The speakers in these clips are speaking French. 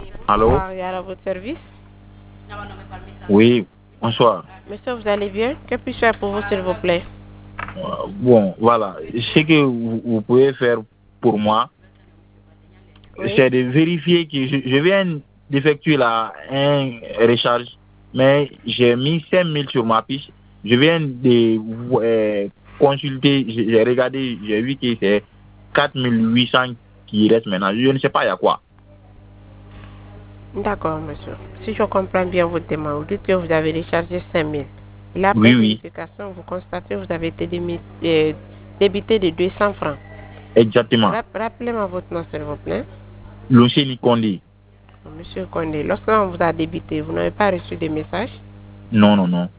Allô? Bonsoir, à votre service. Oui, bonsoir. Monsieur, vous allez bien? Que puis-je faire pour vous, s'il vous plaît? Bon, voilà. Ce que vous pouvez faire pour moi, Oui. c'est de vérifier que je viens d'effectuer là un recharge, mais j'ai mis 5 000 sur ma fiche. Je viens de consulter, j'ai regardé, j'ai vu que c'est 4 800 qui reste maintenant. Je ne sais pas il y a quoi. D'accord, monsieur. Si je comprends bien votre demande, vous dites que vous avez rechargé 5 000. Et là, après Oui, oui, vérification, vous constatez que vous avez été débité de 200 francs. exactement. Rappelez-moi votre nom, s'il vous plaît. L'Océanie Condé. Monsieur Condé, lorsqu'on vous a débité, vous n'avez pas reçu de message? Non, non, non.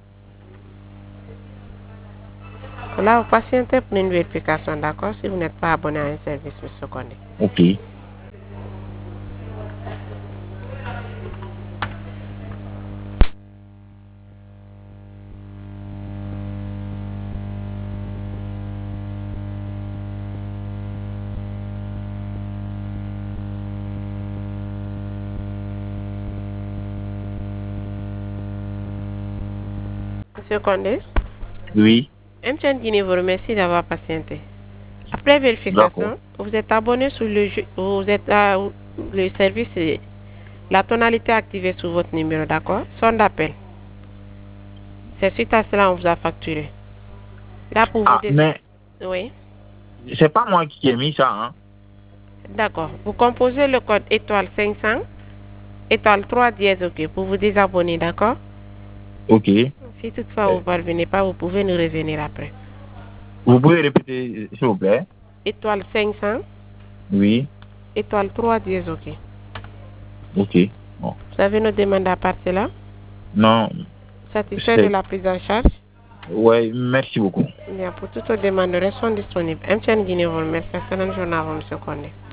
Là, vous patientez pour une vérification, d'accord? Si vous n'êtes pas abonné à un service, monsieur Condé. Ok. Monsieur Condé, Oui, MTN Guinée vous remercie d'avoir patienté. Après d'accord. vérification, vous êtes abonné sur vous êtes à le service, la tonalité activée sur votre numéro, d'accord? Son d'appel. C'est suite à cela on vous a facturé. Là pour vous Ah, mais oui, c'est pas moi qui ai mis ça, hein. d'accord. Vous composez le code étoile 500 étoile 3 dièse OK pour vous désabonner, d'accord? Ok. Si toutefois vous ne parvenez pas, vous pouvez nous revenir après. Vous pouvez répéter, s'il vous plaît? Étoile 500 Oui, étoile 3 dièse OK. ok. Bon. Vous avez nos demandes à partir là? Non, Satisfait de c'est... la prise en charge? Ouais, merci beaucoup. Bien, pour toute demande, restons disponibles. MTN Guinée vous remercie. Excellente journée à vous, M. Condé.